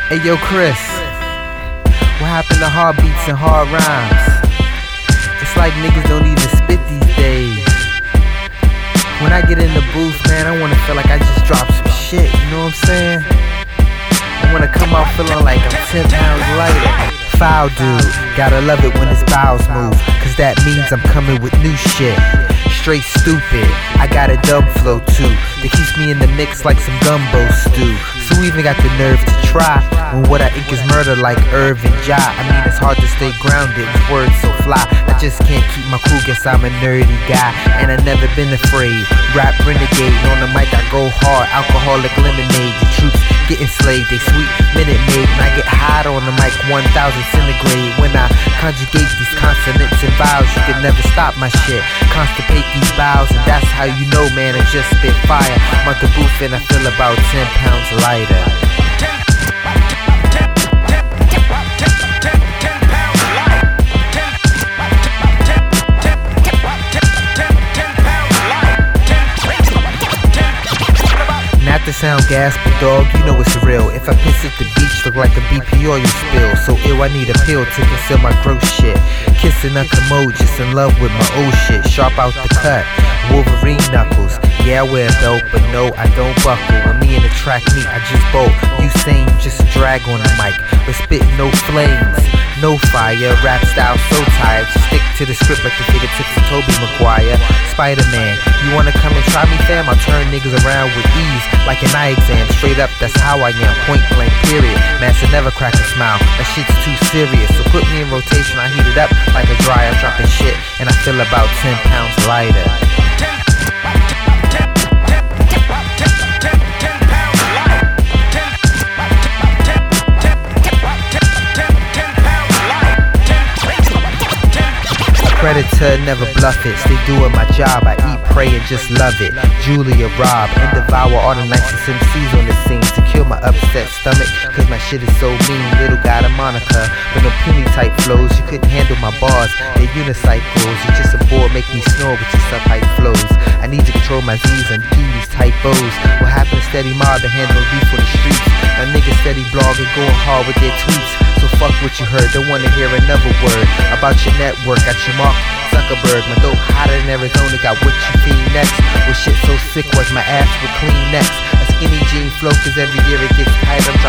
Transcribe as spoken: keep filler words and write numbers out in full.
Hey yo Chris, what happened to hard beats and hard rhymes? It's like niggas don't even spit these days. When I get in the booth, man, I wanna feel like I just dropped some shit, you know what I'm saying? I wanna come out feeling like I'm ten pounds lighter. Foul dude, gotta love it when his bowels move, cause that means I'm coming with new shit. Straight stupid, I got a dub flow too, that keeps me in the mix like some gumbo stew. So we even got the nerve to try, when what I ink is murder like Irv and Ja. I mean it's hard to stay grounded with words so fly. I just can't keep my cool, guess I'm a nerdy guy, and I never been afraid. Rap renegade, on the mic I go hard, alcoholic lemonade. The troops get enslaved, they sweet Minute Maid, and I get hot on the mic one thousand centigrade. When I conjugate these consonants and vowels, you can never stop my shit. Constipate these bowels, and that's how you know, man, I just spit fire. I'm at the booth and I feel about ten pounds lighter. Not to sound gas, but dog, you know it's real. If I piss at the beach, look like a B P oil spill. So ill, I need a pill to conceal my gross shit. Kissing a commode, just in love with my old shit. Sharp out the cut, Wolverine knuckles. Yeah, I wear a belt, but no, I don't buckle. When me in the track meet, I just bolt. You saying just drag on the mic, but spit no flames, no fire. Rap style so tired, just stick to the script like the fingertips of Tobey Maguire. Spider-Man, you wanna come and try me, fam? I'll turn niggas around with ease, like an eye exam. Straight up, that's how I am, point blank, period. Master never crack a smile, that shit's too serious. So put me in rotation, I heat it up like a dryer, dropping shit, and I feel about ten pounds lighter. Predator, never bluff it. Stay doing my job. I eat, pray, and just love it. Julia rob and devour all the nicest M Cs on the scene to kill my upset stomach, cause my shit is so mean. Little got a moniker, but no puny type flows. You couldn't handle my bars, they're unicycles. You're just a bore, make me snore with your sub-hype flows. I need to control my Z's and do these typos. What happened to Steady Mob and handle beef for the streets? Now niggas steady blogging, going hard with their tweets. So fuck what you heard, don't wanna hear another word about your network. Got your mark Zuckerberg, my dope hotter than Arizona. Got what you feed next. Well shit so sick was my ass with clean necks. A skinny jean flow, cause every year it gets tighter. I'm